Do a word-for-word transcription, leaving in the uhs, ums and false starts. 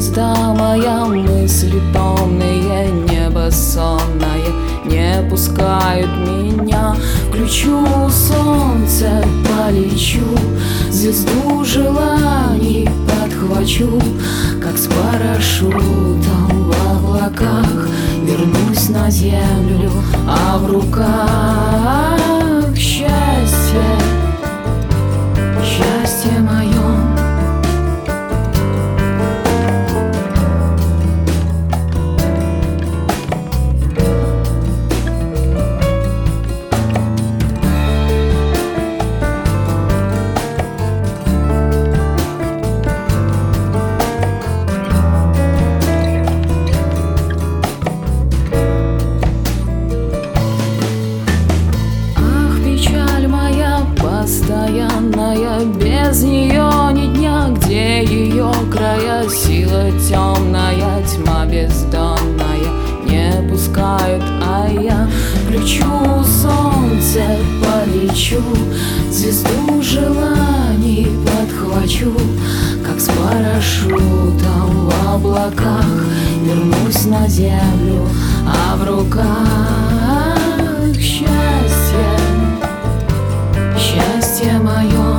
звезда моя, мысли томные, небо сонное не пускают меня. Включу солнце, полечу, звезду желаний подхвачу, как с парашютом в облаках вернусь на землю, а в руках счастье, счастье мое. Постоянная, без нее ни дня, где ее края, сила темная, тьма бездонная не пускают, а я включу солнце, полечу, звезду желаний подхвачу, как с парашютом в облаках вернусь на землю, а в руках счастье, счастье мое.